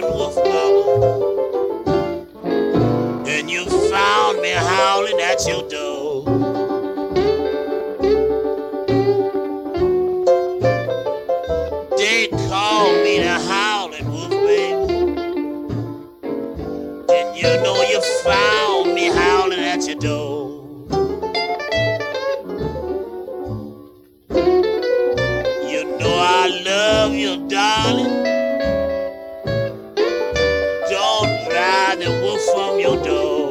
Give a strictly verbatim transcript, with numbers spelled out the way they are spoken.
howling wolf, mama, and you found me howling at your door. They call me the howling wolf, baby, and you know you found me howling at your door. You know I love you, darling. Don't drive the wolf from your door.